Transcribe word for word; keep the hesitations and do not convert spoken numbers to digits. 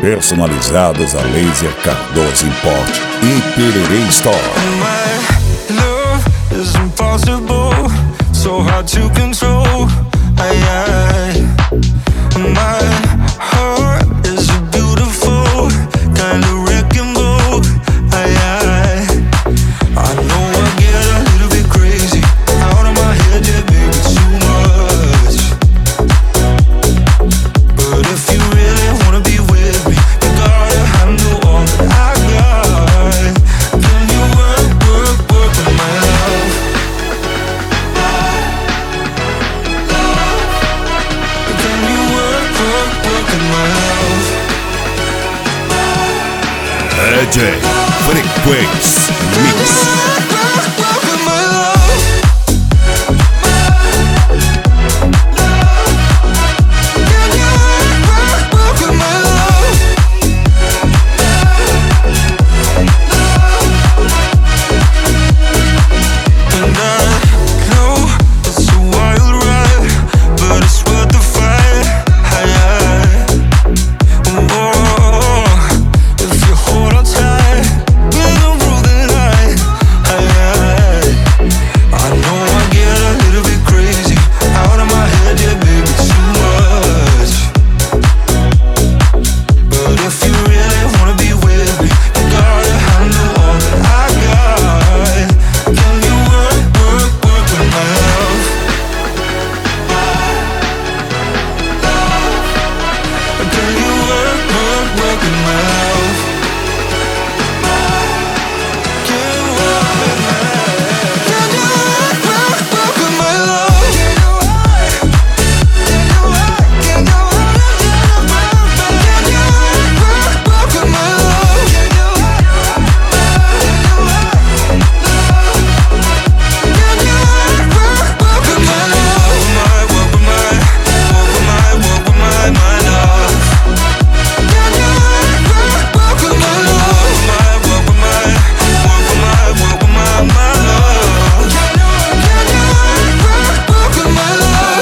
personalizados a laser Cardoso Import e Pererê Store. My love is impossible, so hard to control. I, I, my heart is a beautiful kind of wrecking ball. I, I, I know I get a little bit crazy, out of my head, yeah, baby, too much. But if you really wanna be with me, you gotta handle all that I got. Can you work, work, work with my love? Can you work, work, work with my love? D J Frequência Mix.